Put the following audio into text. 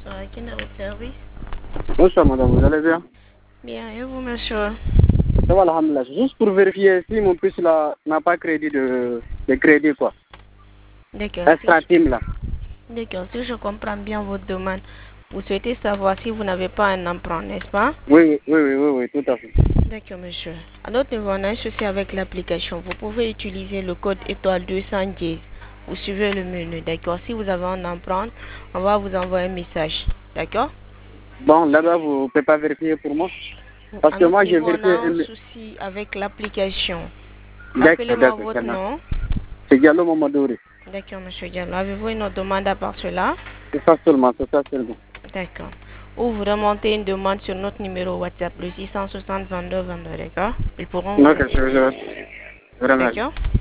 Quel est votre service? Bonsoir madame, vous allez bien? Bien, et vous monsieur? Ça va, alhamdoulilah. Juste pour vérifier si mon fils là n'a pas crédit de crédit quoi. D'accord, Extra team là. d'accord, si je comprends bien votre demande, vous souhaitez savoir si vous n'avez pas un emprunt, n'est-ce pas? Oui, tout à fait. D'accord monsieur. À notre niveau, on a un souci avec l'application. Vous pouvez utiliser le code étoile 210. Vous suivez le menu, d'accord? Si vous avez un emprunt, on va vous envoyer un message, d'accord? Bon, là-bas, vous ne pouvez pas vérifier pour moi? Parce À que notre moi, j'ai niveau, on a vérifié. un souci avec l'application. Rappelez-moi D'accord, votre nom. c'est Diallo Mamadouri. D'accord, monsieur Diallo. Avez-vous une autre demande à part cela? C'est ça seulement, c'est ça seulement. D'accord. Ou vous remontez une demande sur notre numéro WhatsApp, le 660 22 22, d'accord? Ils pourront vous Ok, aider. je vous remercie. D'accord?